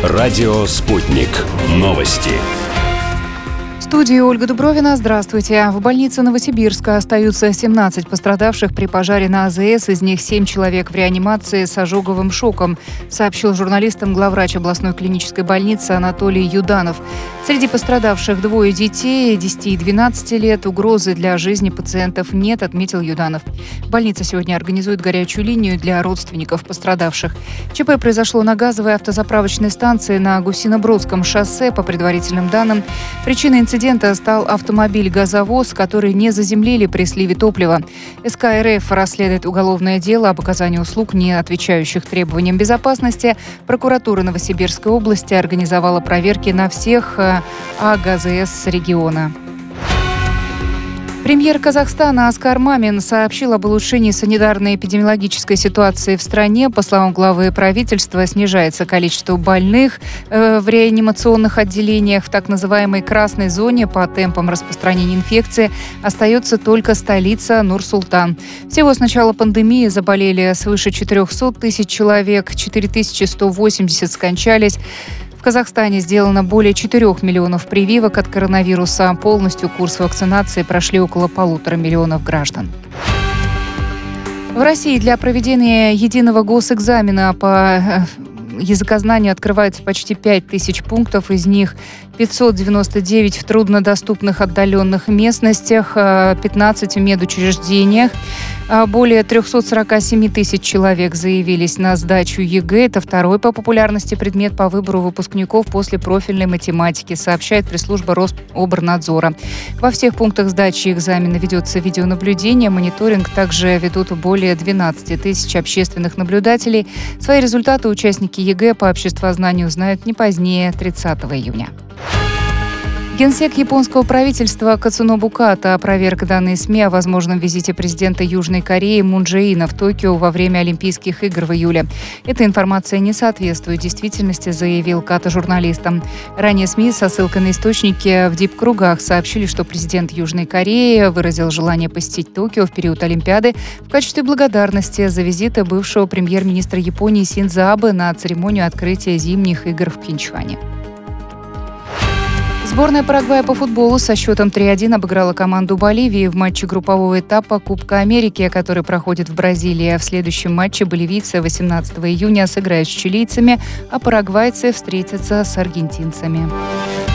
Радио «Спутник». Новости. В студии Ольга Дубровина. Здравствуйте. В больнице Новосибирска остаются 17 пострадавших при пожаре на АЗС. Из них 7 человек в реанимации с ожоговым шоком, сообщил журналистам главврач областной клинической больницы Анатолий Юданов. Среди пострадавших 2 детей, 10 и 12 лет. Угрозы для жизни пациентов нет, отметил Юданов. Больница сегодня организует горячую линию для родственников пострадавших. ЧП произошло на газовой автозаправочной станции на Гусинобродском шоссе. По предварительным данным, причиной инцидента стал автомобиль-газовоз, который не заземлили при сливе топлива. СК РФ расследует уголовное дело об оказании услуг, не отвечающих требованиям безопасности. Прокуратура Новосибирской области организовала проверки на всех АГЗС региона. Премьер Казахстана Аскар Мамин сообщил об улучшении санитарно-эпидемиологической ситуации в стране. По словам главы правительства, снижается количество больных в реанимационных отделениях. В так называемой красной зоне по темпам распространения инфекции остается только столица Нур-Султан. Всего с начала пандемии заболели свыше 400 тысяч человек, 4180 скончались. В Казахстане сделано более 4 миллионов прививок от коронавируса. Полностью курс вакцинации прошли около 1,5 миллиона граждан. В России для проведения единого госэкзамена по языкознанию открывается почти 5000 пунктов. Из них 599 в труднодоступных отдаленных местностях, 15 в медучреждениях. Более 347 тысяч человек заявились на сдачу ЕГЭ. Это второй по популярности предмет по выбору выпускников после профильной математики, сообщает пресс-служба Рособорнадзора. Во всех пунктах сдачи экзамена ведется видеонаблюдение, мониторинг. Также ведут более 12 тысяч общественных наблюдателей. Свои результаты участники ЕГЭ по обществознанию узнают не позднее 30 июня. Генсек японского правительства Кацунобу Ката опроверг данные СМИ о возможном визите президента Южной Кореи Мун Чжэ Ина в Токио во время Олимпийских игр в июле. Эта информация не соответствует действительности, заявил Ката журналистам. Ранее СМИ со ссылкой на источники в дип-кругах сообщили, что президент Южной Кореи выразил желание посетить Токио в период Олимпиады в качестве благодарности за визиты бывшего премьер-министра Японии Синдзо Абэ на церемонию открытия зимних игр в Пхенчхане. Сборная Парагвая по футболу со счетом 3-1 обыграла команду Боливии в матче группового этапа Кубка Америки, который проходит в Бразилии. В следующем матче боливийцы 18 июня сыграют с чилийцами, а парагвайцы встретятся с аргентинцами.